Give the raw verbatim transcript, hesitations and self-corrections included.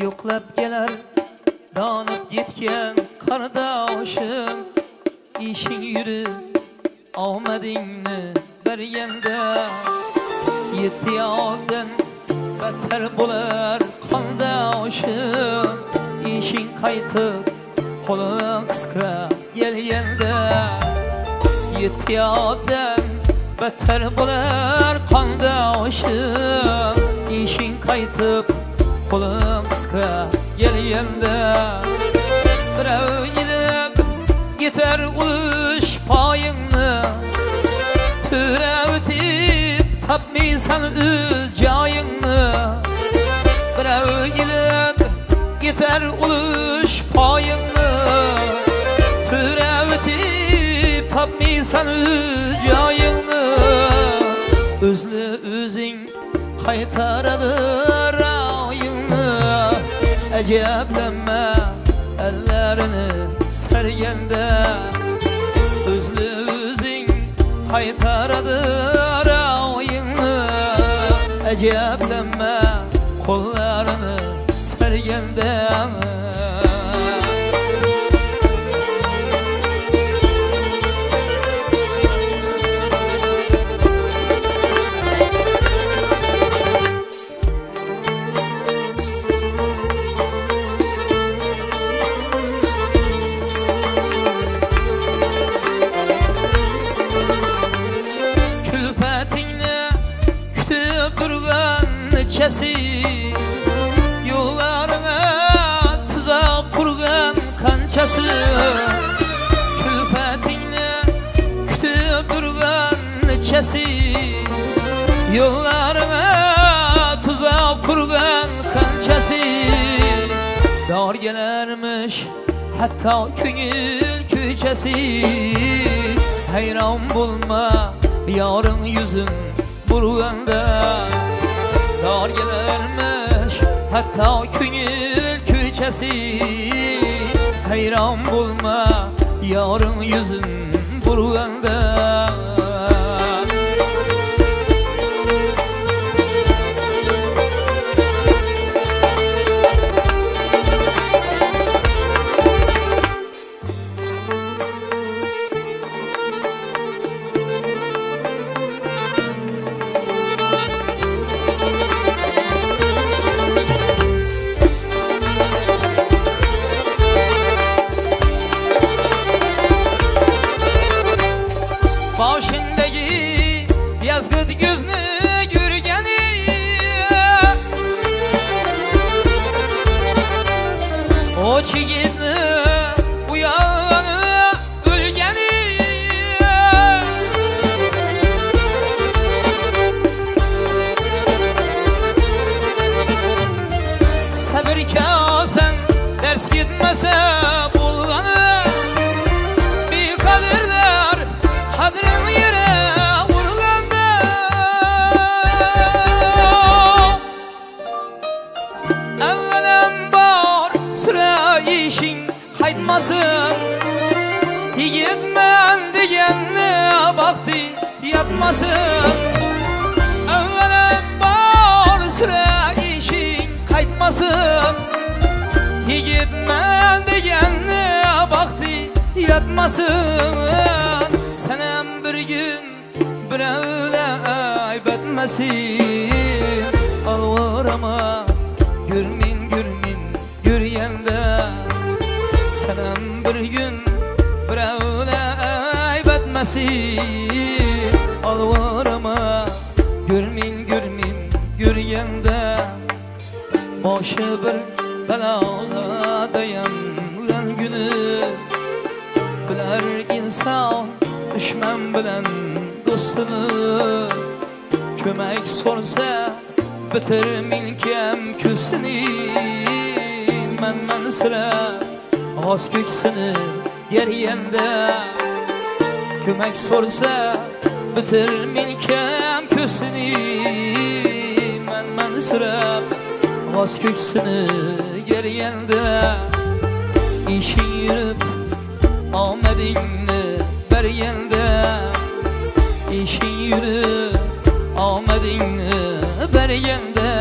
yo'qlab kelar donib yetgan qardoshim, ishing yurib omadingni berganda yetti yoqdan battar bo'lar qondoshim, ishing qaytib qo'ling qisqa kelganda yetti yoqdan battar bo'lar qondoshim, ishing qaytib qo'lim qisqa kelganda birov kelib yetar ulush poyingni, turavitib topmaysan o'z joyingni. Birov kelib yetar ulush poyingni, turavitib topmaysan o'z joyingni. O'zni o'zing qaytaradi ra'yingni, ajablanma ellerini serganda. O'zni o'zing qaytaradi ra'yingni, ajablanma qo'llarini serganda. Yollarına tuzak kurgan kançası, külfetinle kütüp durgan neçesi. Yollarına tuzak kurgan kançası, dar gelermiş hatta köngül köçesi. Hayran bulma yarın yüzün burganda, dar gelermiş hatta köngül köçesi. Hayran bulma yarın yüzün burganda. Başındaki yazgıt gözünü görgeni, o çiğitni uyanı ölgeni. Sabır kasen ders gitmese bulganı, bir kadirler kadrim yere vurganda. Evvelen bar sıra işin kaytmasın, yigitmen degenine vakti yatmasın. Evvelen bar sıra işin kaytmasın, yigitmen degenine vakti yatmasın. Senem bir gün birevle aybetmesin, alvarama gürmin gürmin yürüyende. Senem bir gün birevle aybetmesin, alvarama gürmin gürmin yürüyende. Başı bir belala dayangan günü, biler insan düşman bilen dostunu. Kömek sorsa bitir milkem küstini, men men sıra az köksünü geriyende. Kömek sorsa bitir milkem küstini, men men sıra az köksünü geriyende. İşin yürüp omadingni berganda, ishing yurib omadingni berganda.